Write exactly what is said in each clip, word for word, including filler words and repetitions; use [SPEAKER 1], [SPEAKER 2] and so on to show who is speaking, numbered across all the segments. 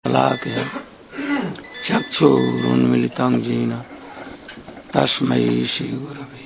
[SPEAKER 1] शलाकया चक्षुरुन्मीलितं येन तस्मै श्रीगुरवे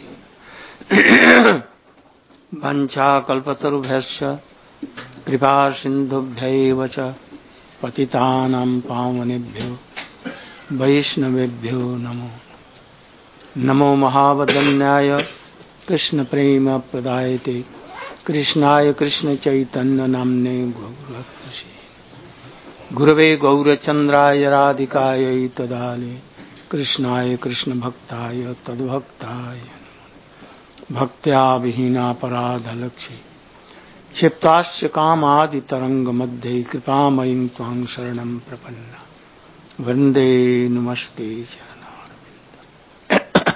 [SPEAKER 1] वञ्चाकल्पतरुभ्यश्च कृपासिन्धुभ्यैव च पतितानां पावनेभ्यो वैष्णवेभ्यो नमो नमो महावदन्याय कृष्णप्रेमप्रदायते कृष्णाय कृष्णचैतन्यनाम्ने गौरहत्तसे गुरवे गौरचन्द्राय राधिकायै तदाले कृष्णाय कृष्णभक्ताय तद्भक्ताय भक्त्या विहीनापराधलक्ष्ये क्षिप्ताश्च कामादितरङ्गमध्ये कृपामयीं त्वां शरणं प्रपन्ना वन्दे नमस्ते चरणारविन्दम्.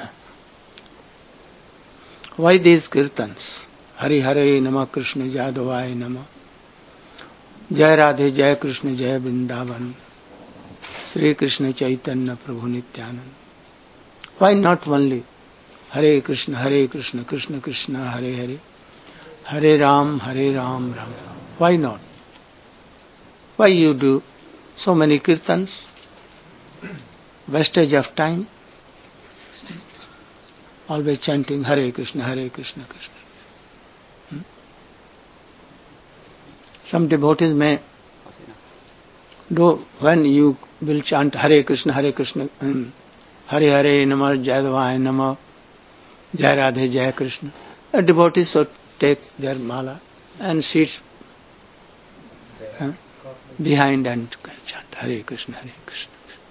[SPEAKER 1] Why these kirtans? Hari Hare Namah Krishna Jadavaya Namah Jai Radhe Jai Krishna Jai Vrindavan Sri Krishna Chaitanya Prabhu Nityanand. Why not only Hare Krishna Hare Krishna Krishna Krishna Hare Hare Hare Ram Hare Ram Ram Ram? Why not? Why you do so many kirtans? Wastage of time. Always chanting Hare Krishna Hare Krishna Krishna. Hmm? Some devotees may do, when you will chant Hare Krishna Hare Krishna um, Hare Hare Namah Jadavaya Namah Jai Radhe Jai Krishna, a devotee should take their mala and sit uh, behind and chant Hare Krishna Hare Krishna.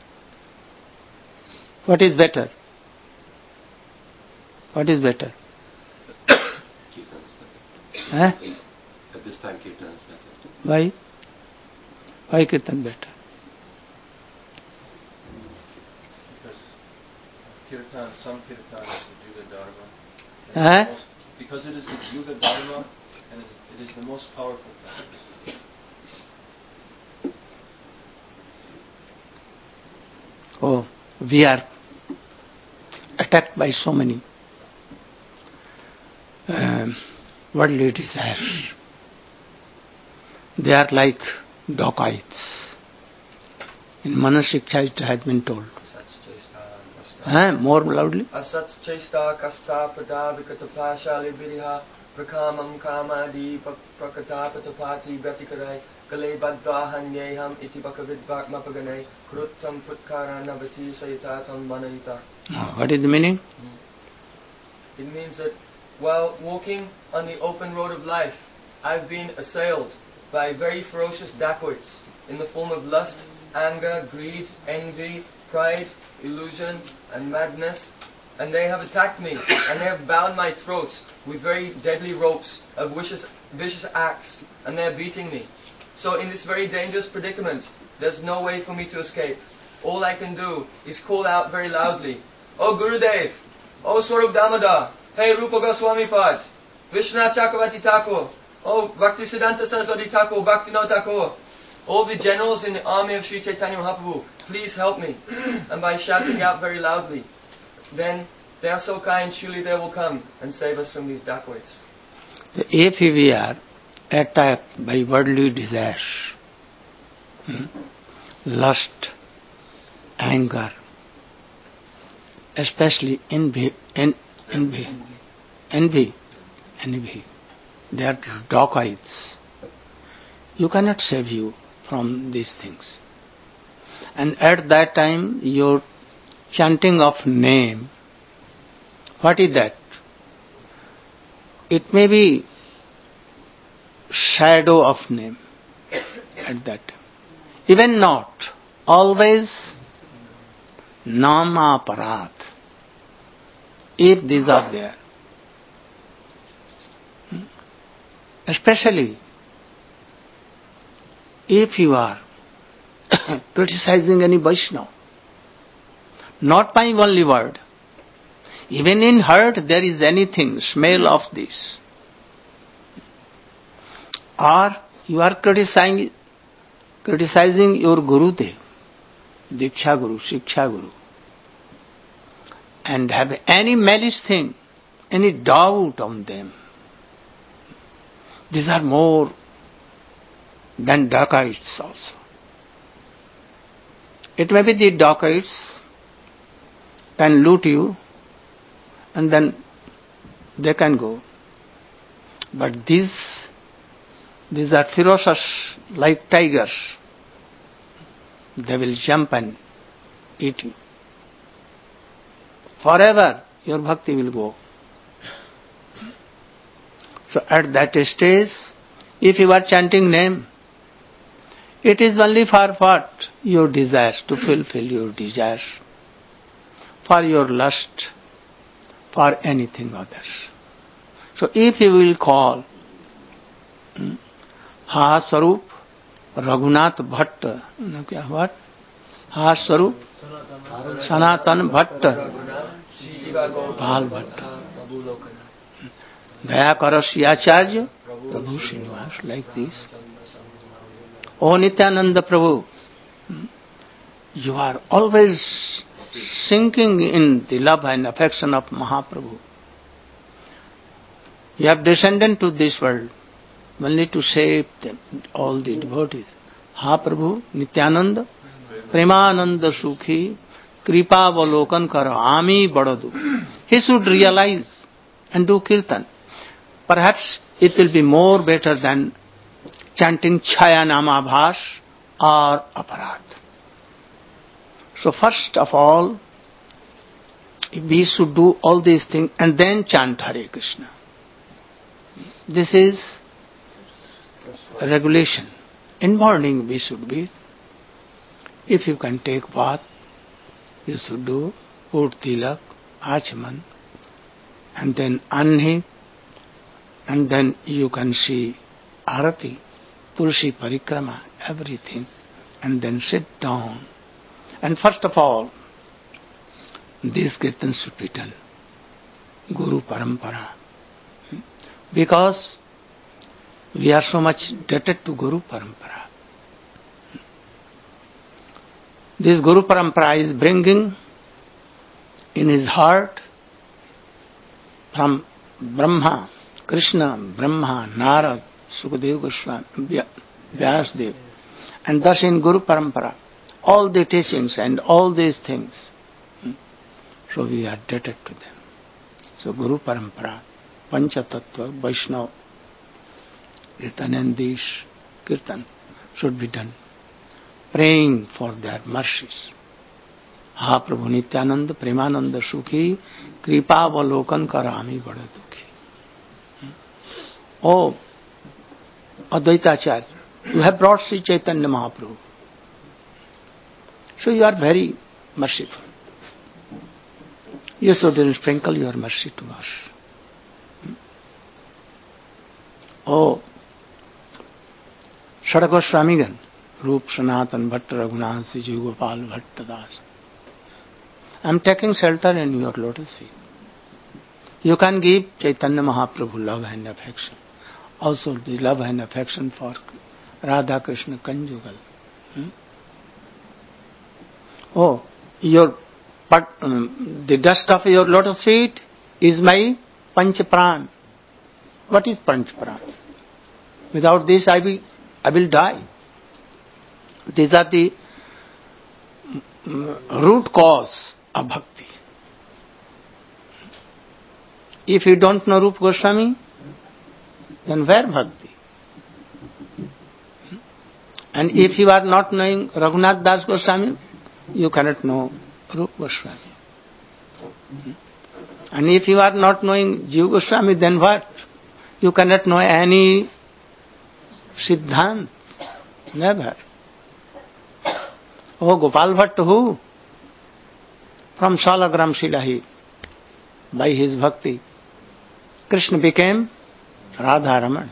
[SPEAKER 1] What is better? What is better? Huh?
[SPEAKER 2] At this time, Kirtan is better.
[SPEAKER 1] Why? Why Kirtan better?
[SPEAKER 2] Because Kirtan, some Kirtan is the Yuga Dharma.
[SPEAKER 1] Huh?
[SPEAKER 2] Most, because it is the Yuga Dharma and it, it is the most powerful practice.
[SPEAKER 1] Oh, we are attacked by so many um, worldly desires. They are like dacoits. In Manasiksha it has been told. Huh? More loudly.
[SPEAKER 3] Asat chesta kasta pada vikatapashali viriha prakamam kamadi prakatapatapati vyatikarai kale badvahanyeham iti bhakavidvakmapaganai kruttam putkaranavati sayatatam manayita.
[SPEAKER 1] What is the meaning?
[SPEAKER 3] It means that while walking on the open road of life, I've been assailed by very ferocious dacoits in the form of lust, anger, greed, envy, pride, illusion, and madness, and they have attacked me, and they have bound my throat with very deadly ropes of vicious, vicious acts, and they are beating me. So in this very dangerous predicament, there's no way for me to escape. All I can do is call out very loudly, "Oh Gurudev! Oh Swarup Damodar! Hey Rupa Goswami Pad! Vishwanath Chakravarti Thakur! Oh Bhaktisiddhanta Saraswati Thakur! Bhaktivinoda Thakur! All the generals in the army of Sri Chaitanya Mahaprabhu, please help me." And by shouting out very loudly, then they are so kind, surely they will come and save us from these dacoits.
[SPEAKER 1] So if we are attacked by worldly desires, hmm, lust, anger, especially envy, en, envy, envy, envy, they are dacoits. You cannot save you from these things. And at that time, your chanting of name, what is that? It may be shadow of name at that time. Even not, always nama parad. If these are there. Especially if you are criticizing any Vaishnava, not by only word, even in heart there is anything, smell of this. Or you are criticizing, criticizing your Gurudev, Diksha Guru, Shiksha Guru, and have any malice thing, any doubt on them. These are more than dacoits also. It may be the dacoits can loot you and then they can go. But these, these are ferocious like tigers. They will jump and eat you. Forever your bhakti will go. So at that stage, if you are chanting name, it is only for what? Your desires, to fulfill your desires, for your lust, for anything others. So if you will call Ha Swarup Raghunath Bhatt, what? Ha Swarup Sanatan Bhatt Bhal Bhatt Gaya Karashyacharya Prabhu Srinivas, like this. O Nityananda Prabhu, you are always sinking in the love and affection of Mahaprabhu. You have descended to this world only to save them, all the devotees. Ha Prabhu, Nityananda, Premananda Sukhi, Kripa Valokan Karo, Ami Badadu. He should realize and do kirtan. Perhaps it will be more better than chanting Chaya Nama Bhash or Aparat. So first of all, we should do all these things and then chant Hare Krishna. This is a regulation. In morning we should be, if you can take bath, you should do put tilak, achman, and then anhi, and then you can see arati, tulsi parikrama, everything, and then sit down. And first of all, this kirtan should be done. Guru Parampara. Because we are so much indebted to Guru Parampara. This Guru Parampara is bringing in his heart from Brahma, Krishna, Brahma, Narad, Sukadeva Goswami, Vyasdev, and thus in Guru Parampara, all the teachings and all these things. So we are indebted to them. So Guru Parampara, Pancha Tattva, Vaishnava, Kirtan and Desh, Kirtan should be done. Praying for their mercies. Ha Prabhu Nityananda, Premananda Sukhi, Kripa Valokan Karami Bada Dukhi. Oh, Advaita Acharya, you have brought Sri Chaitanya Mahaprabhu. So you are very merciful. You should sprinkle your mercy to us. Oh, Shadagoswamigan, Rup Sanatan Bhatta Raghunath Siji Gopal Bhatta Das. I am taking shelter in your lotus feet. You can give Chaitanya Mahaprabhu love and affection. Also the love and affection for Radha Krishna conjugal. Hmm? Oh, your but um, the dust of your lotus feet is my Panchapran. What is Panchapran? Without this I will, I will die. These are the um, root cause of bhakti. If you don't know Rupa Goswami, then where bhakti? And if you are not knowing Raghunath Das Goswami, you cannot know Rupa Goswami. And if you are not knowing Jiva Goswami, then what? You cannot know any Siddhant. Never. Oh, Gopal Bhatta who? From Salagram Shilahi, by his bhakti, Krishna became Radha Raman.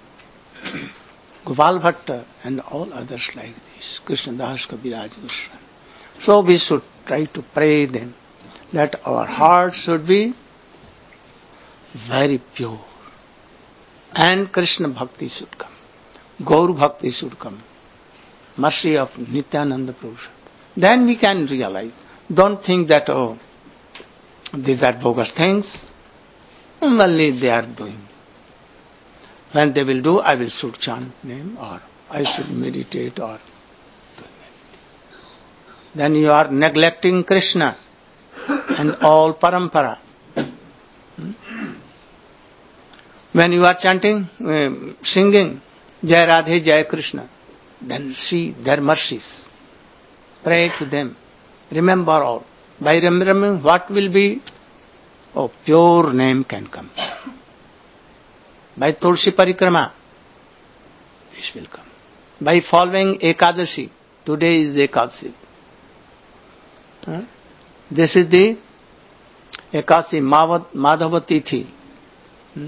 [SPEAKER 1] Gopal Bhatta and all others like this, Krishna Das Kaviraj Goswami. So we should try to pray them that our heart should be very pure and Krishna Bhakti should come, Gaur Bhakti should come, mercy of Nityananda Prabhu. Then we can realize. Don't think that, oh, these are bogus things. Only they are doing. When they will do, I will should chant name or I should meditate or do anything. then you are neglecting Krishna and all parampara. When you are chanting, uh, singing Jai Radhe Jai Krishna, then see their mercies. Pray to them. Remember all. By remembering, what will be? Oh, pure name can come. By Tulsi Parikrama, this will come. By following Ekadashi, today is Ekadasi. Huh? This is the Ekasi Madhava Tithi. Hmm?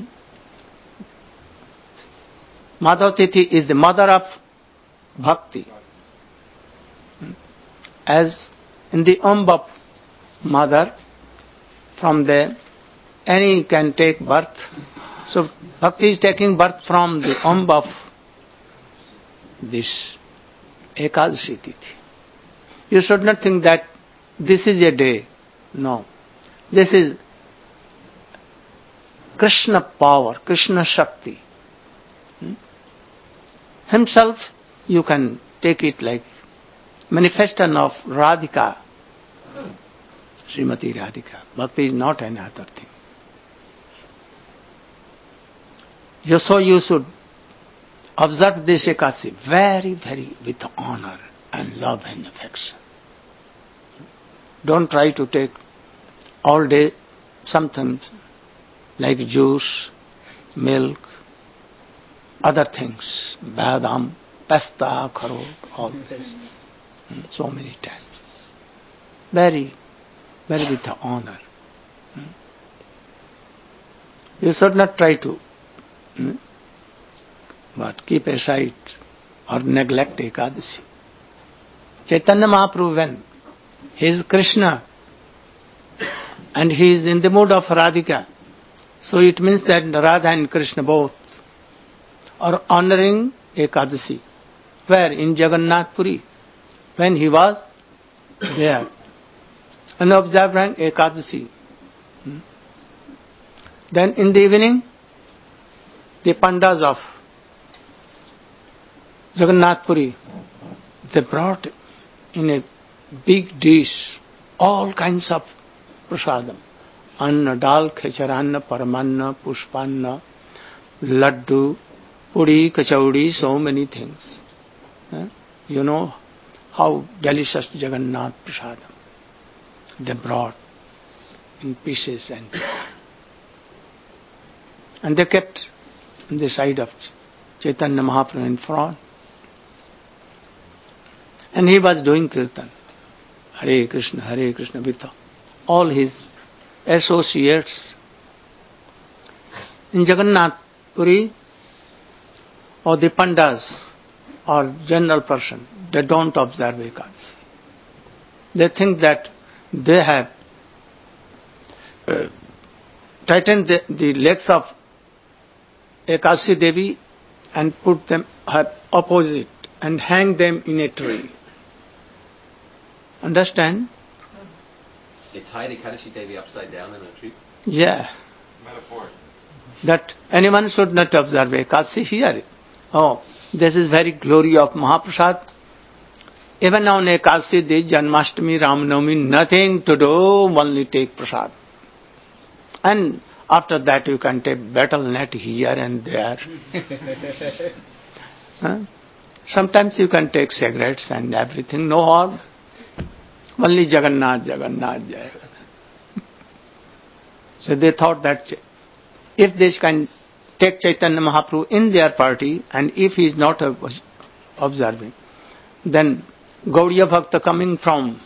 [SPEAKER 1] Madhava Tithi is the mother of Bhakti. Hmm? As in the womb of mother, from there, any can take birth. So Bhakti is taking birth from the womb of this Ekadashi Tithi. You should not think that this is a day. No. This is Krishna power, Krishna Shakti. Hmm? Himself, you can take it like manifestation of Radhika, Srimati Radhika. Bhakti is not another thing. So you should observe this Ekadasi very, very with honor and love and affection. Don't try to take all day something like juice, milk, other things, badam, pasta, kharot, all this. So many times. Very, very with honor. You should not try to but keep aside or neglect Ekadasi. Chaitanya Mahaprabhu, when he is Krishna and he is in the mood of Radhika, so it means that Radha and Krishna both are honoring Ekadasi. Where? In Jagannath Puri. When he was there and observing Ekadasi. Then in the evening, the pandas of Jagannath Puri, they brought in a big dish all kinds of prasadam. Anna, dal, khecharanna, paramanna, pushpanna, laddu, puri, kachaudi, so many things. Eh? You know how delicious Jagannath prasadam they brought in pieces and and they kept on the side of Chaitanya Mahaprabhu in front. And he was doing kirtan. Hare Krishna, Hare Krishna with all his associates. In Jagannath Puri, or the pandas or general person, they don't observe Ekadasi. They think that they have uh, tightened the, the legs of Ekadasi Devi and put them opposite and hang them in a tree. Understand?
[SPEAKER 4] They tied Ekadashi Devi upside down in a tree?
[SPEAKER 1] Yeah.
[SPEAKER 2] Metaphor.
[SPEAKER 1] That anyone should not observe Ekadasi here. Oh, this is very glory of Mahaprasad. Even on Ekadasi Day, Janmashtami, Ramnavami, nothing to do, only take prasad. And after that you can take battle net here and there. Huh? Sometimes you can take cigarettes and everything, no harm. Only Jagannath, Jagannath, Jagannath. So they thought that if they can take Chaitanya Mahaprabhu in their party and if he is not observing, then Gaudiya Bhakta coming from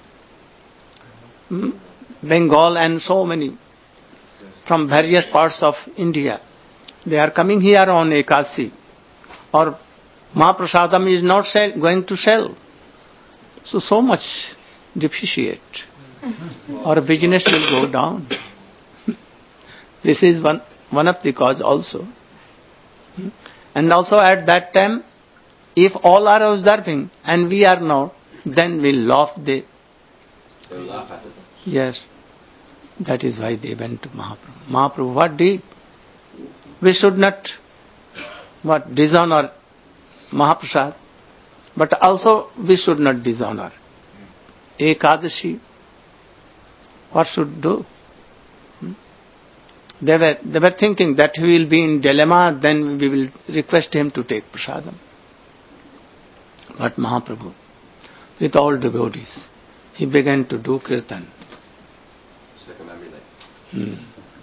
[SPEAKER 1] Bengal and so many from various parts of India, they are coming here on Ekadasi, or Mahaprasadam is not sell, going to sell. So, so much depreciate, or business will go down. This is one, one of the cause also. And also at that time, if all are observing and we are not, then we laugh. They,
[SPEAKER 4] They laugh at it.
[SPEAKER 1] Yes. That is why they went to Mahaprabhu. Mahaprabhu, what did? We should not what dishonor Mahaprasad, but also we should not dishonor Ekadashi, what should do? Hmm? They were, they were thinking that he will be in dilemma, then we will request him to take prasadam. But Mahaprabhu, with all devotees, he began to do kirtan.
[SPEAKER 4] It's like a memory lane.
[SPEAKER 1] Hmm.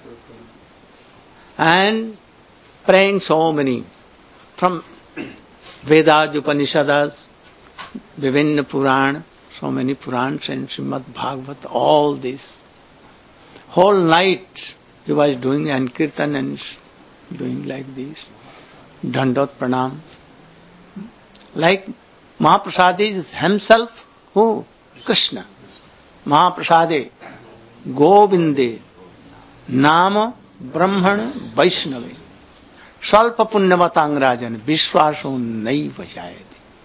[SPEAKER 1] And praying so many, from Vedas, Upanishads, Vivinna Puran, so many Purans and Srimad Bhagavat, all this. Whole night he was doing and kirtan and doing like this. Dandot Pranam. Like Mahaprasadi is himself, who? Krishna. Mahaprasade, Govinde, Nama, Brahman, Vaishnave. Salpa Punyavatang Rajan, Vishwaso Nai Vajayati.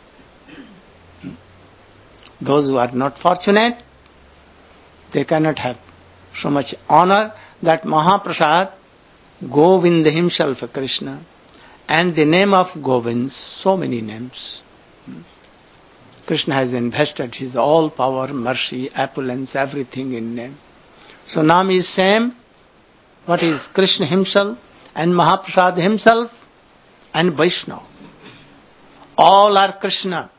[SPEAKER 1] Those who are not fortunate, they cannot have so much honor that Mahaprasad, Govind himself, Krishna, and the name of Govind, so many names. Krishna has invested his all power, mercy, opulence, everything in name. So Nam is same. What is Krishna himself and Mahaprasad himself and Vaishnava. All are Krishna.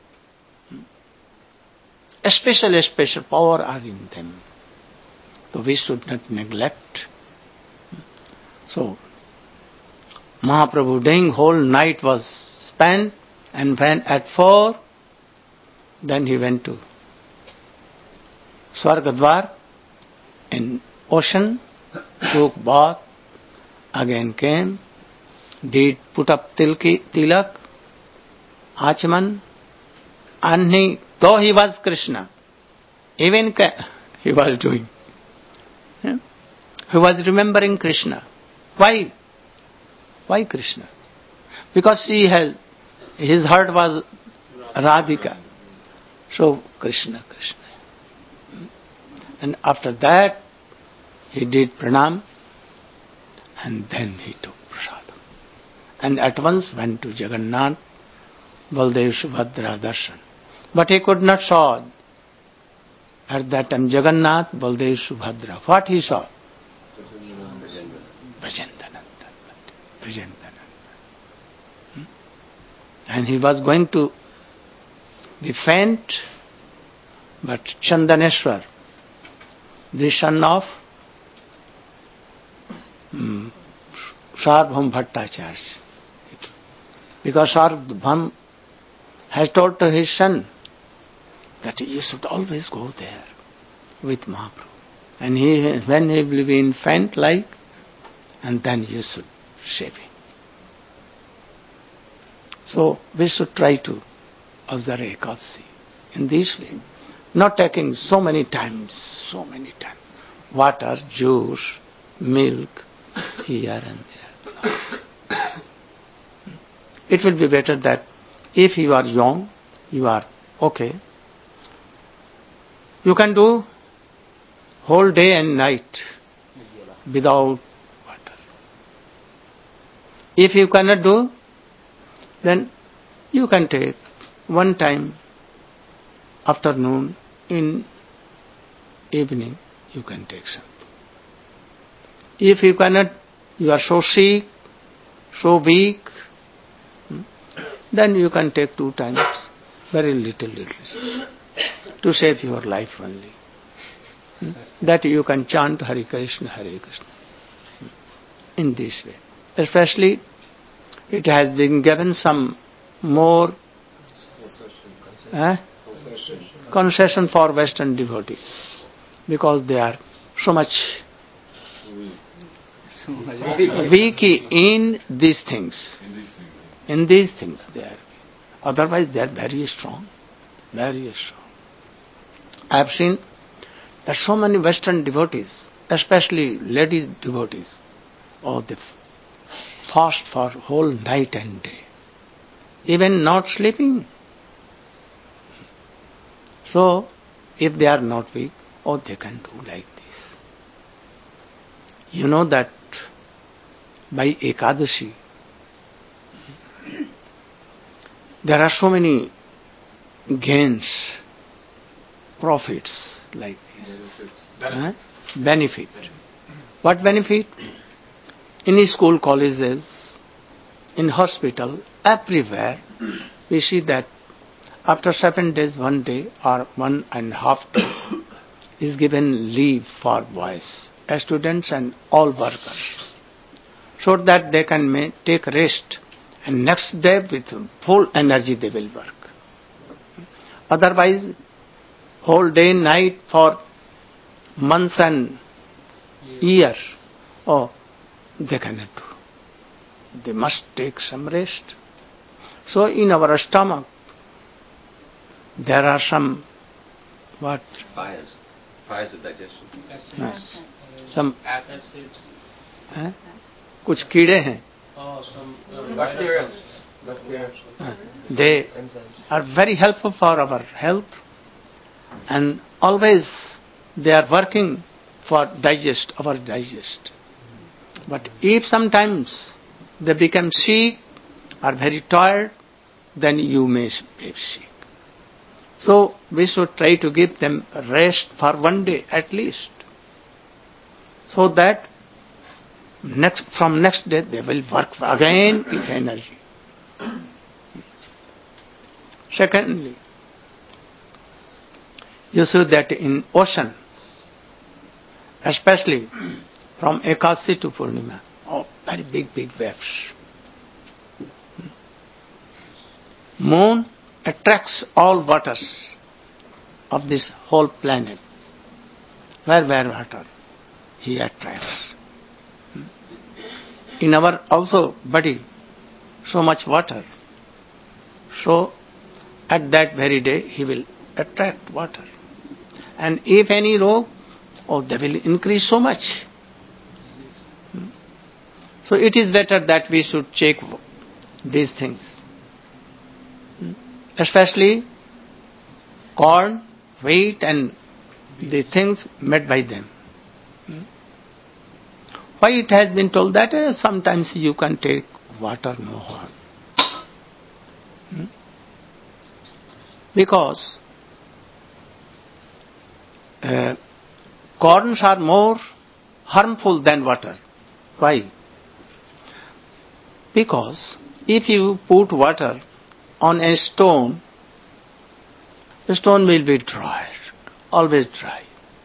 [SPEAKER 1] A special, a special power are in them. So we should not neglect. So Mahaprabhu doing whole night was spent, and when at four, then he went to Swargadwar in ocean, took bath, again came, did put up tilki, tilak, Achaman, and he, though he was Krishna, even he was doing. Yeah? He was remembering Krishna. Why? Why Krishna? Because he has, his heart was Radhika. So Krishna, Krishna. And after that, he did pranam, and then he took prasadam. And at once went to Jagannath, Baldev Subhadra darshan. But he could not saw at that time Jagannath, Baldev Subhadra. What he saw? Brajendananda. Brajendananda. Hmm? And he was going to be faint, but Chandaneshwar, the son of um, Sarvabhaum Bhattacharya, because Sarvabhaum has told to his son that you should always go there with Mahaprabhu. And he, when he will be in faint like, and then you should save him. So we should try to observe Ekadasi in this way, not taking so many times, so many times, water, juice, milk, here and there. It will be better that if you are young, you are okay, you can do whole day and night without water. If you cannot do, then you can take one time afternoon, in evening you can take something. If you cannot, you are so sick, so weak, then you can take two times, very little, little, to save your life only. That you can chant Hare Krishna, Hare Krishna. In this way. Especially, it has been given some more eh, concession for Western devotees, because they are so much weak in these things. In these things they are. Otherwise they are very strong. Very strong. I have seen that so many Western devotees, especially ladies devotees, oh, they fast for whole night and day, even not sleeping. So, if they are not weak, oh, they can do like this. You know that by Ekadashi, there are so many gains profits like this. Huh? Benefit. What benefit? In school, colleges, in hospital, everywhere, we see that after seven days, one day or one and a half day is given leave for boys, students and all workers, so that they can may take rest and next day with full energy they will work. Otherwise, whole day, night for months and years, oh, they cannot do. They must take some rest. So in our stomach, there are some, what?
[SPEAKER 4] Fires. Fires of digestion.
[SPEAKER 1] Uh, some acids. Uh, कुछ कीड़े हैं.
[SPEAKER 2] Oh, some uh,
[SPEAKER 3] Bacteria. Bacteria.
[SPEAKER 1] Uh, they are very helpful for our health, and always they are working for digest, our digest. But if sometimes they become sick or very tired, then you may be sick. So we should try to give them rest for one day at least, so that next from next day they will work again with energy. Secondly, you see that in ocean, especially from Ekadasi to Purnima, oh, very big, big waves. Moon attracts all waters of this whole planet. Where, where water? He attracts. In our also body, so much water. So, at that very day, he will attract water. And if any rogue, oh, they will increase so much. So it is better that we should check these things. Especially corn, wheat and the things made by them. Why it has been told that uh, sometimes you can take water, no harm. Because uh, corns are more harmful than water. Why? Because if you put water on a stone, the stone will be dry, always dry.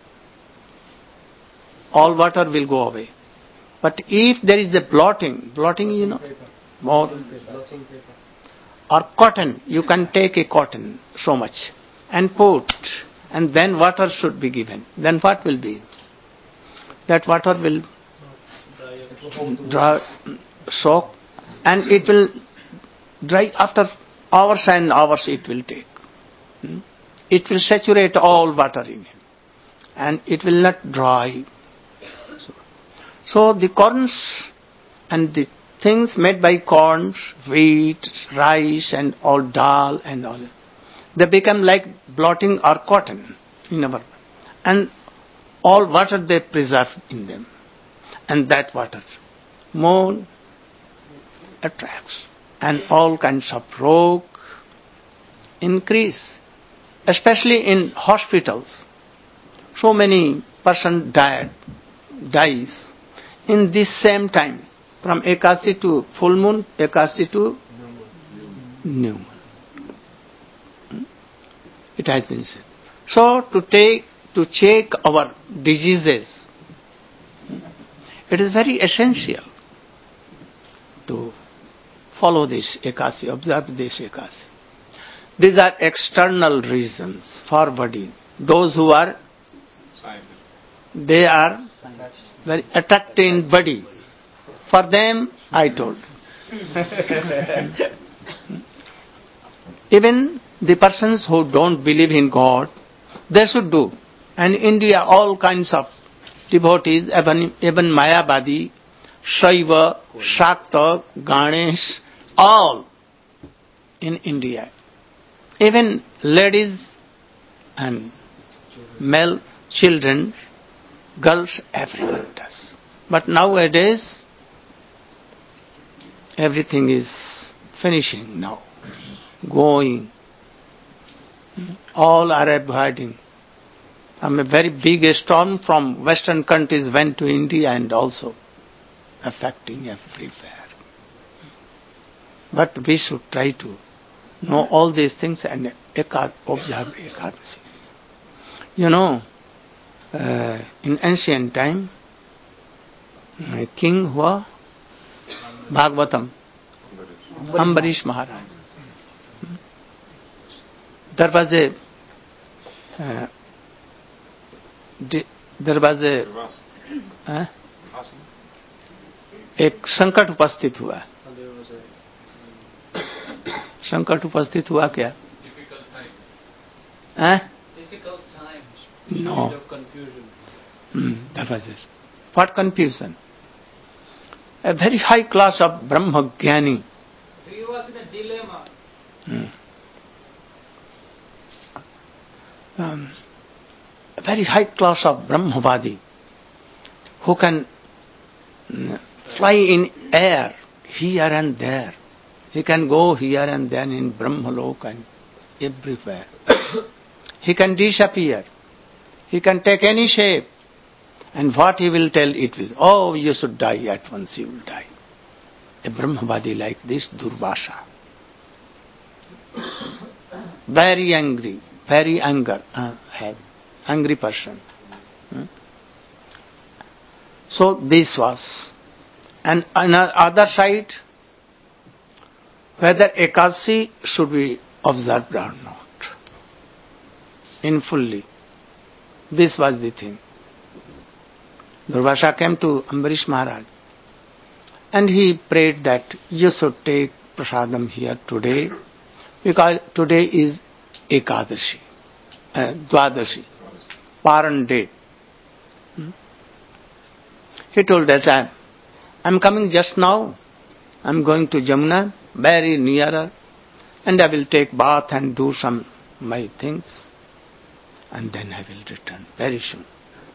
[SPEAKER 1] All water will go away. But if there is a blotting, blotting you know, more, or cotton, you can take a cotton so much and put, and then water should be given. Then what will be? That water will dry, soak, and it will dry after hours and hours it will take. It will saturate all water in it, and it will not dry. So, so the corns and the things made by corns, wheat, rice and all dal and all, they become like blotting or cotton in our, and all water they preserve in them, and that water moon attracts, and all kinds of rogue increase, especially in hospitals. So many person died, dies in this same time, from Ekadasi to full moon, Ekadasi to new moon. It has been said. So to take, to check our diseases, it is very essential to follow this Ekadasi, observe this Ekadasi. These are external reasons for body. Those who are, they are very attached in body. For them, I told. Even the persons who don't believe in God, they should do. And in India, all kinds of devotees, even, even Mayavadi, Shaiva, Shakta, Ganesh, all in India. Even ladies and male children, girls, everyone does. But nowadays, everything is finishing now, going. All are avoiding. Um, a very big storm from western countries went to India and also affecting everywhere. But we should try to know all these things and ekad, observe Ekadasi. You know, uh, in ancient time, a king हुआ Bhagavatam Ambarish Maharaj. There was a uh, there was a uh, एक संकट उपस्थित हुआ. संकट उपस्थित हुआ क्या? eh?
[SPEAKER 5] Difficult times.
[SPEAKER 1] No.
[SPEAKER 5] Of confusion.
[SPEAKER 1] Hmm, that was it. What confusion? A very high class of Brahma Jnani.
[SPEAKER 5] He was in a dilemma.
[SPEAKER 1] Hmm. Um, a very high class of Brahmavadi who can mm, fly in air here and there. He can go here and then in Brahmalok and everywhere. He can disappear. He can take any shape. And what he will tell, it will. Oh, you should die at once, you will die. A Brahmavadi like this, Durvasa. Very angry, very anger, uh, have, angry person. Hmm? So this was. And on the other side, whether Ekadasi should be observed or not. In fully. This was the thing. Durvasa came to Ambarish Maharaj and he prayed that you should take prasadam here today because today is Ekadashi, uh, Dwadashi, Paran day. Hmm? He told that I am coming just now, I am going to Jamuna, very nearer, and I will take bath and do some my things and then I will return very soon.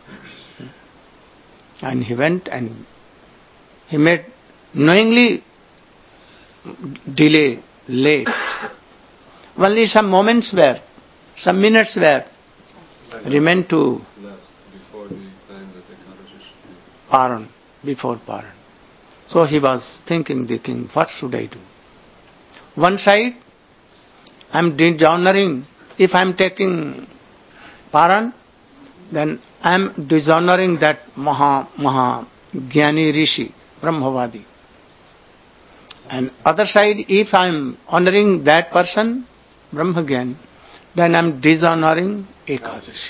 [SPEAKER 1] And he went and he made knowingly delay, late. Only some moments were, some minutes were remained to
[SPEAKER 2] before the time that Ekadashi should be.
[SPEAKER 1] Paran, before Paran. So he was thinking, the king, what should I do? One side, I am dishonoring. If I am taking Paran, then I am dishonoring that Maha, Maha Jnani Rishi, Brahmavadi. And other side, if I am honoring that person, Brahma Jnani, then I am dishonoring Ekadashi.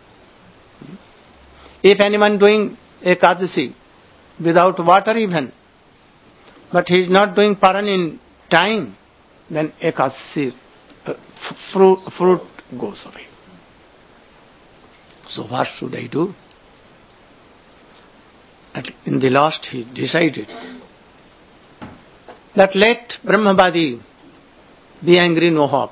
[SPEAKER 1] If anyone doing Ekadasi without water even, but he is not doing Paran in time, then Ekadasi uh, fruit, fruit goes away. So what should I do? And in the last he decided that let Brahmavadi be angry, no harm.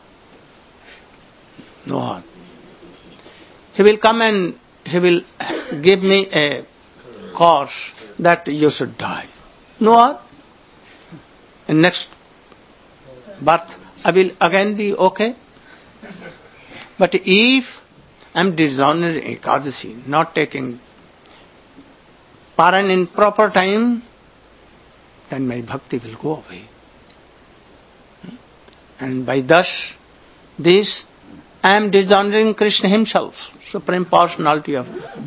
[SPEAKER 1] No harm. He will come and he will give me a course that you should die. No harm. In next birth I will again be okay. But if I am dishonoring Ekadasi, not taking Paran in proper time, then my bhakti will go away. And by thus, this, I am dishonoring Krishna himself, Supreme Personality of God.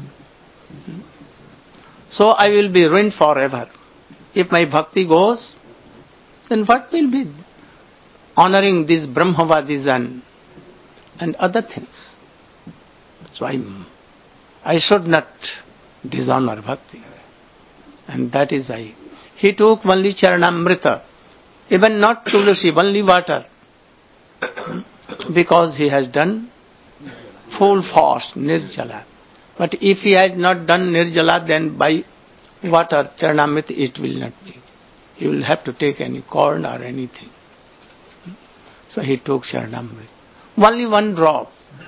[SPEAKER 1] So I will be ruined forever. If my bhakti goes, then what will be honoring these Brahmavadis and, and other things? So I, I should not dishonor bhakti. And that is why he took only Charanamrita, even not Tulasi, only water. Because he has done full fast, Nirjala. But if he has not done Nirjala, then by water, Charanamrita, it will not be. He will have to take any corn or anything. So he took Charanamrita. Only one drop.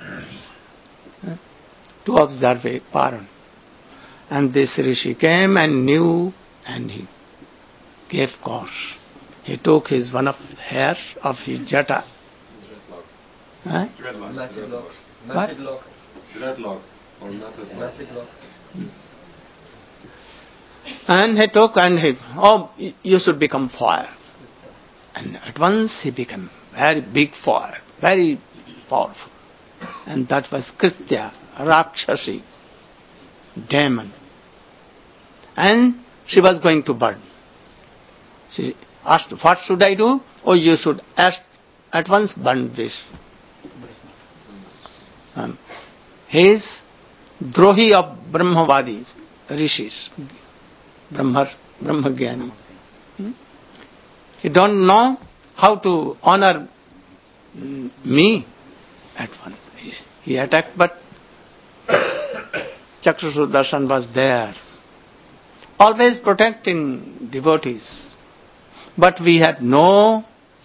[SPEAKER 1] To observe a Paran. And this Rishi came and knew and he gave course. He took his one of hairs of his jata. Huh?
[SPEAKER 3] Matted lock.
[SPEAKER 1] What?
[SPEAKER 3] Matted lock.
[SPEAKER 2] Dreadlock or method lock.
[SPEAKER 3] Method lock.
[SPEAKER 1] And he took and he, oh, you should become fire. And at once he became very big fire, very powerful. And that was Kritya, Rakshasi, demon. And she was going to burn. She asked, what should I do? Oh, you should ask, at once burn this. Um, he is Drohi of Brahmavadi rishis, Brahma, Brahmagyani. Hmm? He don't know how to honor me at once. He, he attacked, but Chakrasudarshan was there, always protecting devotees. But we had no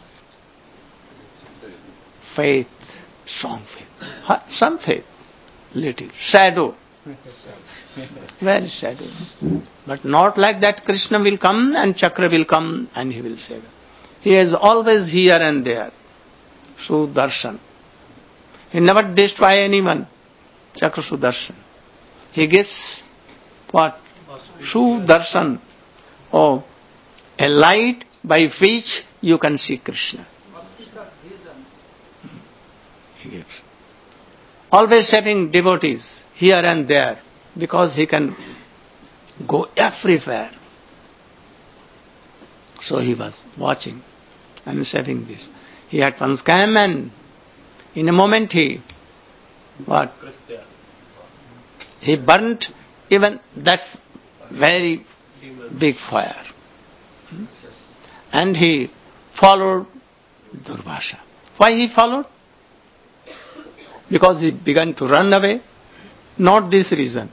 [SPEAKER 1] faith, strong faith. Some faith, little, shadow, very shadow. But not like that Krishna will come and Chakra will come and he will save. He is always here and there. Sudarshan. He never destroy anyone. Chakra Sudarshan. He gives what? Sudarshan. Oh, a light by which you can see Krishna. He gives. Always saving devotees here and there because he can go everywhere. So he was watching and saving this. He had once come and in a moment he, what? He burnt even that very big fire. And he followed Durvasa. Why he followed? Because he began to run away. Not this reason.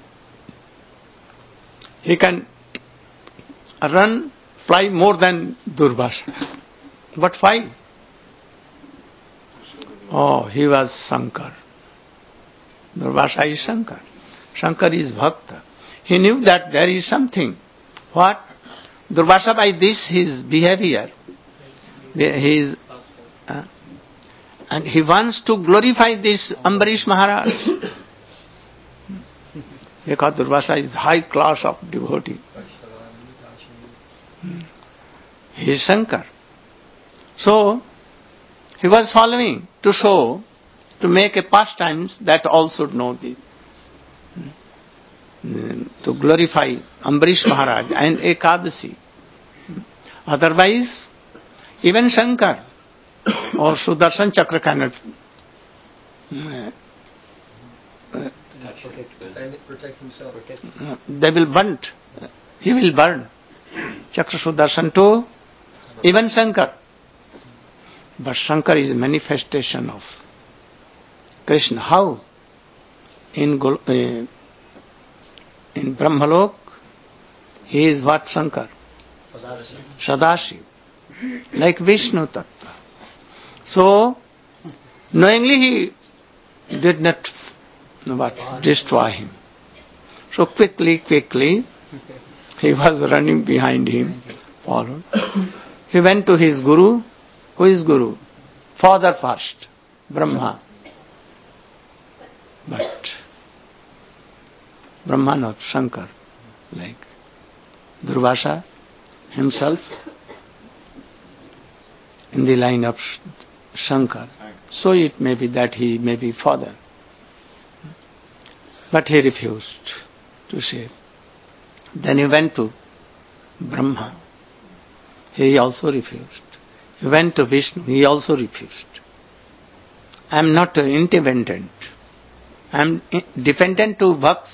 [SPEAKER 1] He can run, fly more than Durvasa. But why? Oh, he was Shankar. Durvasa is Shankar. Shankar is Bhakta. He knew that there is something. What? Durvasa by this his behavior. He is, uh, and he wants to glorify this Ambarish Maharaj. Because Durvasa is high class of devotee. He is Shankar. So, he was following to show, to make a pastimes that all should know this. To glorify Ambarish Maharaj and Ekadasi. Otherwise, even Shankar or Sudarshan Chakra cannot uh, uh,
[SPEAKER 3] protect himself.
[SPEAKER 1] Uh, they will burn. He will burn. Chakra Sudarshan too, even Shankar. But Shankar is a manifestation of Krishna. How? In Gol- uh, in Brahmalok, he is what Shankar? Sadashiv. Like Vishnu Tattva. So, knowingly he did not what, destroy him. So quickly, quickly, he was running behind him, followed. He went to his Guru. Who is Guru? Father first, Brahma. But Brahma not Shankar, like Durvasa himself in the line of Shankar. So it may be that he may be father. But he refused to say. Then he went to Brahma. He also refused. He went to Vishnu. He also refused. I am not independent. I am dependent to Bhaks.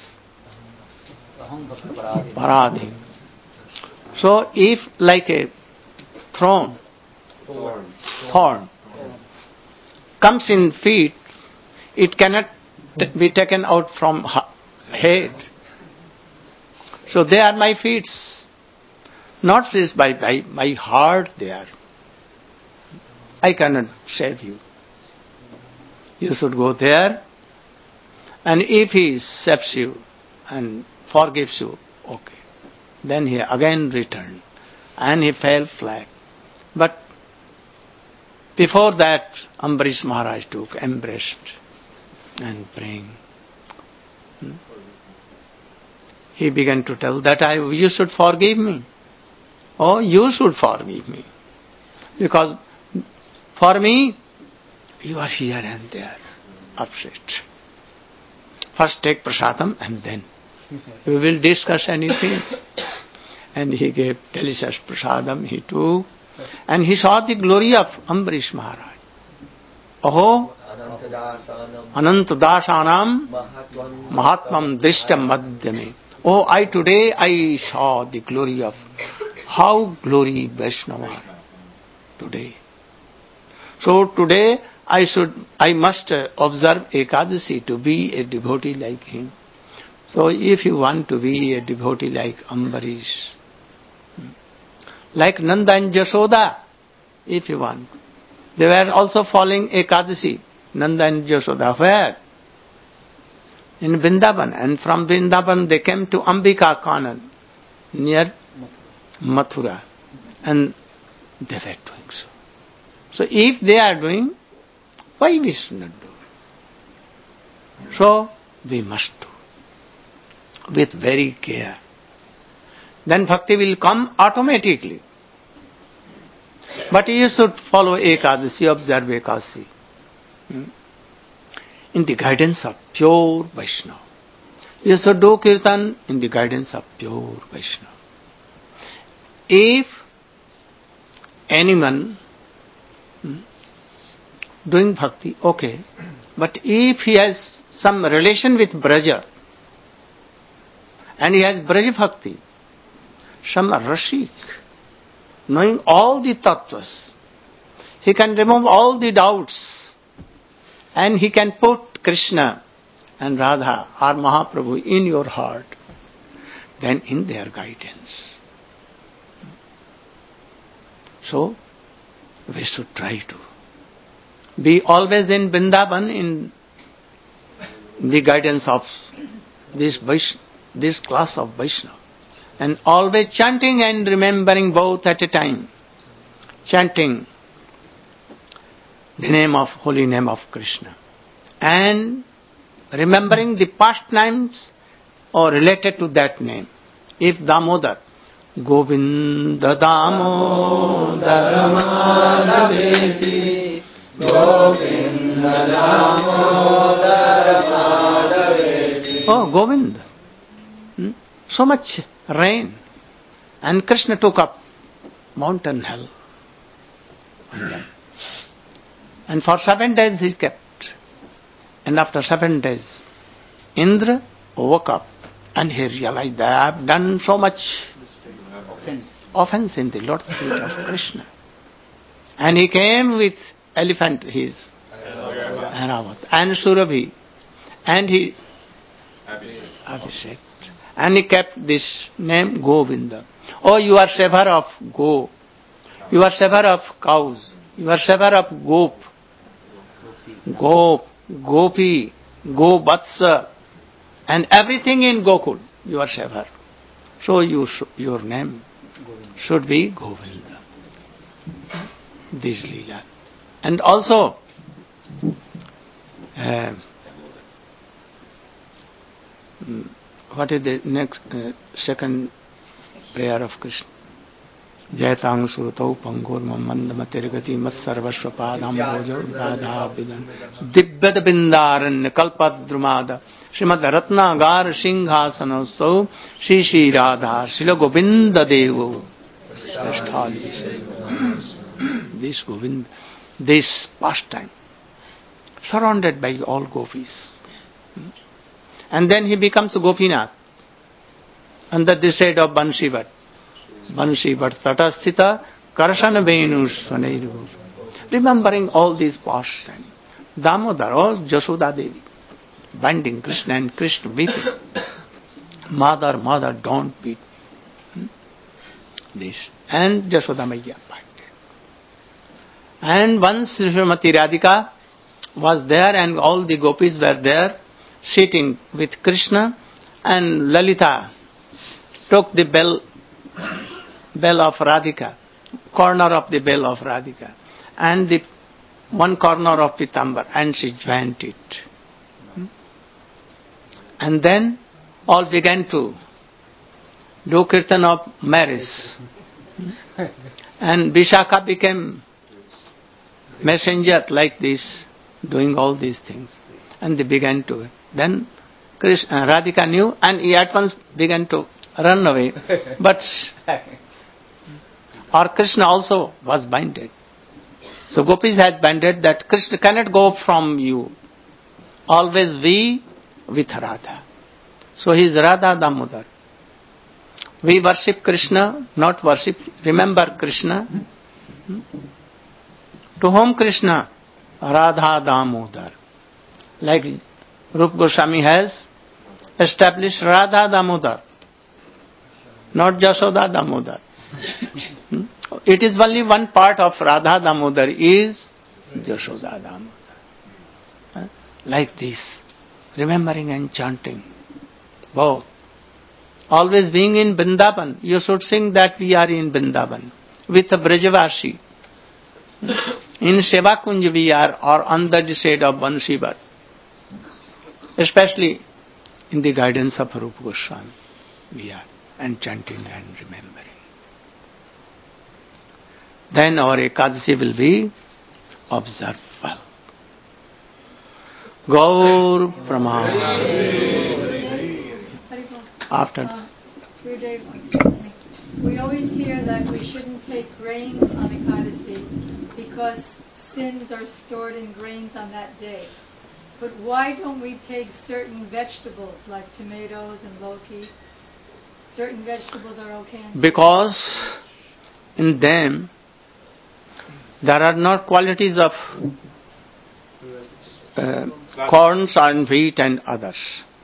[SPEAKER 1] Paradhi. So if like a thorn,
[SPEAKER 2] Thorn.
[SPEAKER 1] thorn comes in feet, it cannot t- be taken out from ha- head. So they are my feet, not freed by, by my heart they are. I cannot save you. You should go there, and if he saves you and forgives you, okay. Then he again returned, and he fell flat. But before that, Ambarish Maharaj took, embraced. and praying. Hmm? He began to tell that I, you should forgive me. Oh, you should forgive me. Because for me, you are here and there, upset. First take prasadam and then we will discuss anything. And he gave delicious prasadam, he took. And he saw the glory of Ambarish Maharaj. Aho, Anantadasanam Mahatmam Drishtam Madhyame. Oh, I today I saw the glory of how glory Vaishnava today. So today I should, I must observe Ekadasi to be a devotee like him. So if you want to be a devotee like Ambarish, like Nanda and Jashoda, if you want, they were also following Ekadasi, Nanda and Jashoda. Where? In Vrindavan. And from Vrindavan they came to Ambika Kanan, near Mathura. And they were doing so. So if they are doing, why we should not do? So we must do. With very care. Then bhakti will come automatically. But you should follow Ekadasi, observe Ekadasi. Hmm? In the guidance of pure Vaishnava. You should do Kirtan in the guidance of pure Vaishnava. If anyone hmm, doing bhakti, okay. But if he has some relation with Braja, and he has Braja bhakti, some Rashik, knowing all the tattvas, he can remove all the doubts, and he can put Krishna and Radha or Mahaprabhu in your heart, then in their guidance. So, we should try to be always in Vrindavan in the guidance of this Vaishnava, this class of Vaishnava. And always chanting and remembering both at a time. Chanting the name of, holy name of Krishna. And remembering the past names or related to that name. If Damodar, Govinda Damodar Madhaveti, Govinda Damodar Madhaveti. Oh, Govinda. Hmm? So much rain. And Krishna took up mountain hell. And for seven days he kept. And after seven days, Indra woke up and he realized that I have done so much offense, offense in the Lord's feet of Krishna. And he came with elephant, his Aravat, and Surabhi. And he Abhishek. And he kept this name Govinda. Oh, you are saver of go. You are saver of cows. You are saver of gop. Gop, Gopi, Go Vatsa, and everything in Gokul. You are saver. So you sh- your name should be Govinda. This Leela. And also, uh, what is the next, uh, second prayer of Krishna? Jayatang surutau pangur mandamatiri matsarvashva padam bhojo radha vidan divyad bindaranya kalpadrumada Srimad Ratna Gar Singhasanasau Shri Shri Radha Srila Govinda Devo. This Govinda, this pastime, surrounded by all gopis. And then he becomes Gopinath under the shade of Banshivat. Banshivat Tatasthita Karshana Venu Swanairu. Remembering all these pastimes. Damodar, oh Jashoda Devi, binding Krishna and Krishna weeping. Mother, mother, don't beat me. This. And Jashoda Maiya binded. And once Srimati Radhika was there and all the gopis were there, sitting with Krishna, and Lalita took the bell, bell of Radhika, corner of the bell of Radhika, and the one corner of Pitambar, and she joined it. And then all began to do kirtan of marriage. And Vishakha became messenger like this, doing all these things. And they began to. Then Krishna, Radhika knew, and he at once began to run away. But or Krishna also was binded. So Gopis had binded that Krishna cannot go from you. Always we with Radha. So he is Radha Damodar. We worship Krishna, not worship, remember Krishna. To whom Krishna? Radha Damodar. Like Rupa Goswami has established Radha Damodar, not Jashoda Damodar. It is only one part of Radha Damodar is Jashoda Damodar. Like this, remembering and chanting. Both. Always being in Vrindavan, you should sing that we are in Vrindavan with a Brajavashi. In Seva Kunj we are, or under the shade of Bansivat. Especially in the guidance of Rupa Goswami we are, and chanting and remembering. Then our Ekadasi will be observed well. Gaur Pramana. After.
[SPEAKER 6] Uh, Gurudev, excuse me. We always hear that we shouldn't take grains on Ekadasi because sins are stored in grains on that day. But why don't we take certain vegetables like tomatoes and loki? Certain vegetables are okay. And
[SPEAKER 1] because in them there are not qualities of uh, corns and wheat and others.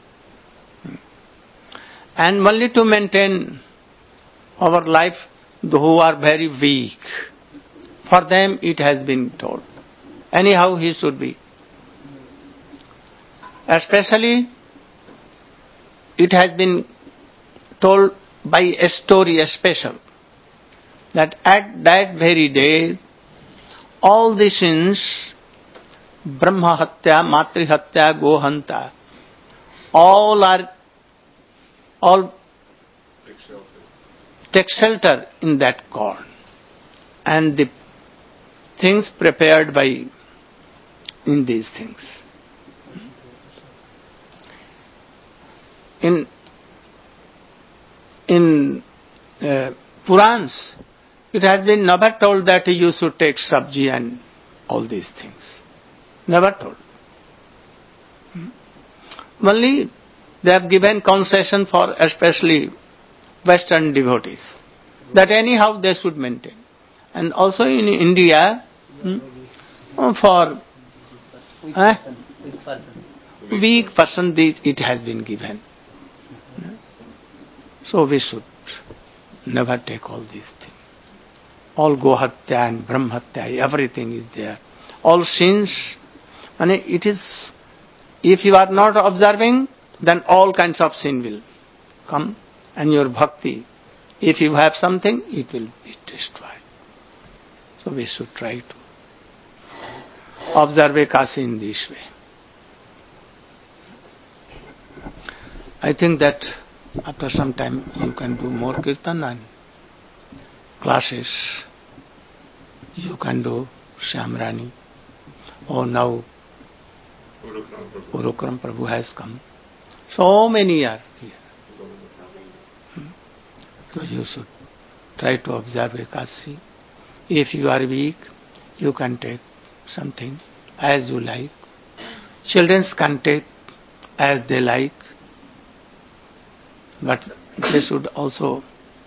[SPEAKER 1] And only to maintain our life, who are very weak, for them it has been told. Anyhow he should be. Especially it has been told by a story, a special, that at that very day all the sins, Brahma Hatya, Matri Hatya, Gohanta, all are all take shelter in that corn, and the things prepared by in these things. In in uh, Purans, it has been never told that you should take sabji and all these things. Never told. Hmm? Only they have given concession for especially Western devotees, that anyhow they should maintain. And also in India, hmm, for eh, weak person it has been given. So we should never take all these things. All Gohatya and Brahmatya, everything is there. All sins, and it is, if you are not observing, then all kinds of sin will come, and your bhakti, if you have something, it will be destroyed. So we should try to observe Ekadasi in this way. I think that after some time you can do more kirtan and classes. You can do Shyamrani. Oh, now Urukram Prabhu has come. So many are here. Hmm. So you should try to observe Ekadasi. If you are weak, you can take something as you like. Children can take as they like. But they should also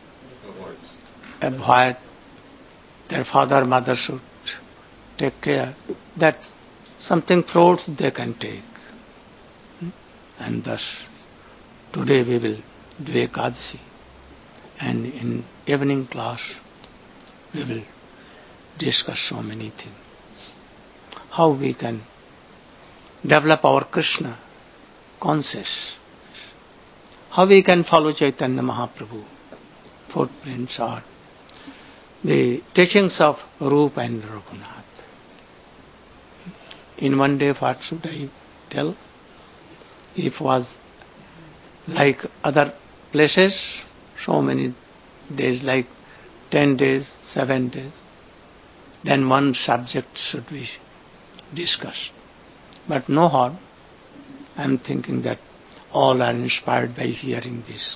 [SPEAKER 1] avoid, their father, mother should take care that something fruits they can take. And thus, today we will do Ekadasi, and in evening class we will discuss so many things. How we can develop our Krishna conscious. How we can follow Chaitanya Mahaprabhu footprints or the teachings of Rup and Raghunath. In one day, what should I tell? If was like other places, so many days, like ten days, seven days, then one subject should be discussed. But no harm. I am thinking that all are inspired by hearing this.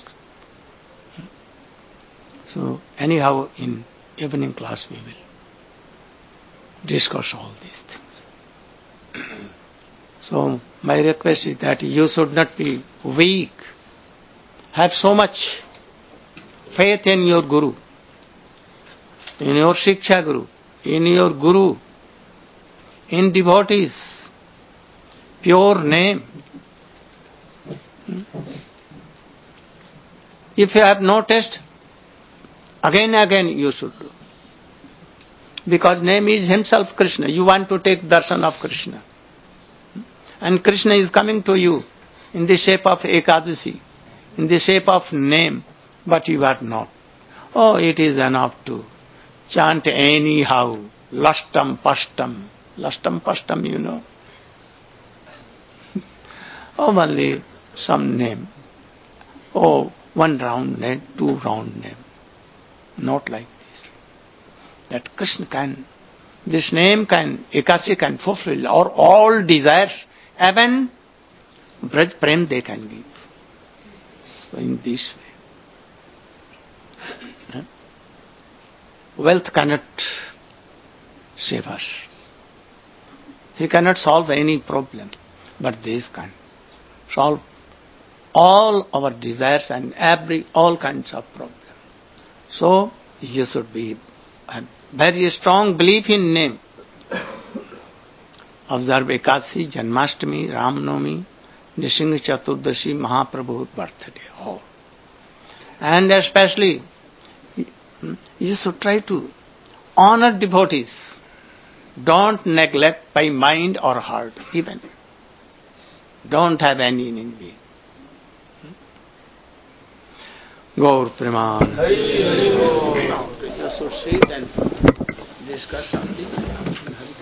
[SPEAKER 1] So anyhow, in evening class we will discuss all these things. So my request is that you should not be weak. Have so much faith in your Guru, in your Shiksha Guru, in your Guru, in devotees, pure name. If you have noticed, again and again you should do. Because name is himself Krishna. You want to take darshan of Krishna. And Krishna is coming to you in the shape of Ekadasi, in the shape of name, but you are not. Oh, it is enough to chant anyhow. Lastam pastam. Lastam pastam, you know. Oh, only some name. Oh, one round name, two round name. Not like this. That Krishna can, this name can, Ekasi can fulfill our all desires. Even Braj Prem they can give. So in this way. Wealth cannot save us. He cannot solve any problem. But this can solve all our desires and every all kinds of problems. So you should be a very strong belief in name. Observe Ekadasi, Janmashtami, Ramnavami, Nisingha Chaturdashi, Mahaprabhu's birthday. All. And especially, you should try to honor devotees. Don't neglect by mind or heart even. Don't have any envy. Gaur Preman. Now you should sit and discuss something.